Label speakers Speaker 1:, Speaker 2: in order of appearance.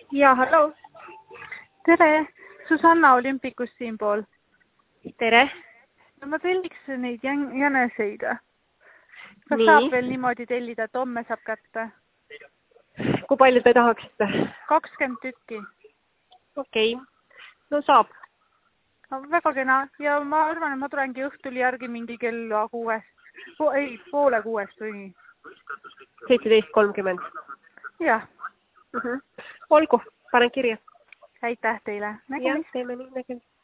Speaker 1: Ja, hallo.
Speaker 2: Tere, Susanna Olympikus siinpool.
Speaker 1: Tere.
Speaker 2: No ma telliks neid jäneseid. Kas
Speaker 1: Nii.
Speaker 2: saab veel niimoodi tellida, et homme saab kätte?
Speaker 1: Kui palju te tahaksite?
Speaker 2: 20 tükki.
Speaker 1: Okei. No saab.
Speaker 2: No, väga kena. Ja ma arvan, et ma tulengi õhtul järgi mingi kella 6. Ei, poole 6 või nii.
Speaker 1: 17.30.
Speaker 2: Jah.
Speaker 1: Olgu, panen kirja.
Speaker 2: Aitäh teile.
Speaker 1: Jah, teeme nii, nägeme.